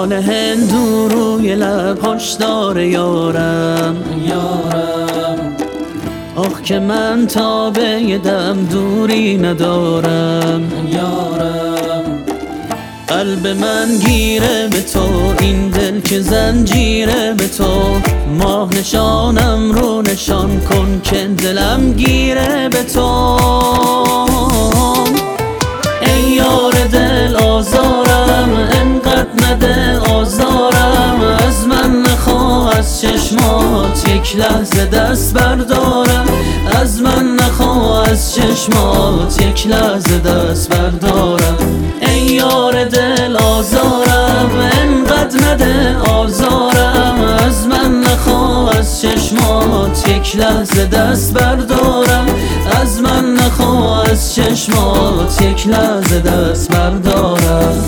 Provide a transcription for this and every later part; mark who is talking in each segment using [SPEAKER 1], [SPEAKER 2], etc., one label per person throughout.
[SPEAKER 1] نان هندو روی لب‌هاش داره یارم آخ که من تابه دم دوری ندارم قلب من گیره به تو، این دل که زنجیره به تو. ماه نشانم رو نشان کن که دلم گیره به تو. ای یار دل آزارم، انقدر نده آزارم. از من نخواه از چشمات یک لحظه دست بردارم. از من نخواه از چشمات یک لحظه دست بردارم. ای یار دل آزارم، انقدر نده آزارم. از من نخواه از چشمات یک لحظه دست بردارم. از من نخواه از چشمات یک لحظه دست بردارم.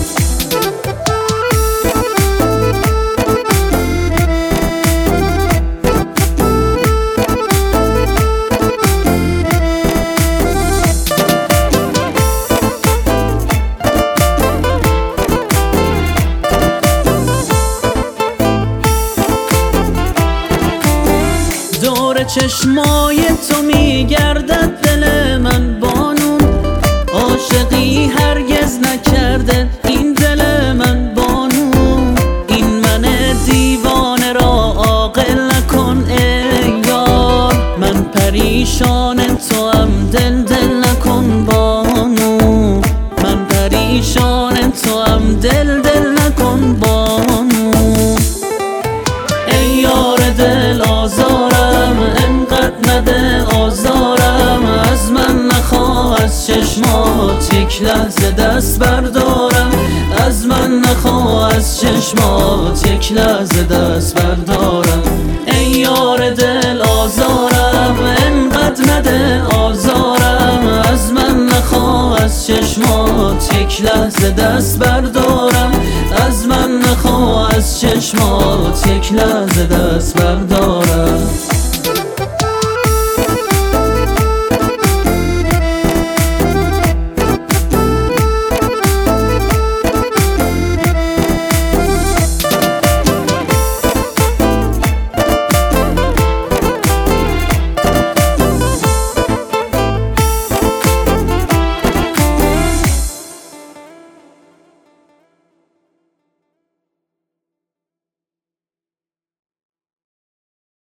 [SPEAKER 1] دور چشمای تو میگردد دل من بانون. عاشقی هرگز نکرده این دل من بانون. این من دیوانه را عاقل نکن ای یار. من پریشان تو هم دل نکن بانو. من پریشان تو هم دل نکن بانو. ای یار دل آزارم، انقدر نده آزارم. از من نخواه از چشمات یک لحظه دست بردارم. از من نخواه از چشمات یک لحظه دست بردارم. ای یار دل آزارم، انقدر نده آزارم. از من نخواه از چشمات یک لحظه دست بردارم. از من نخواه از چشمات یک لحظه دست بردارم.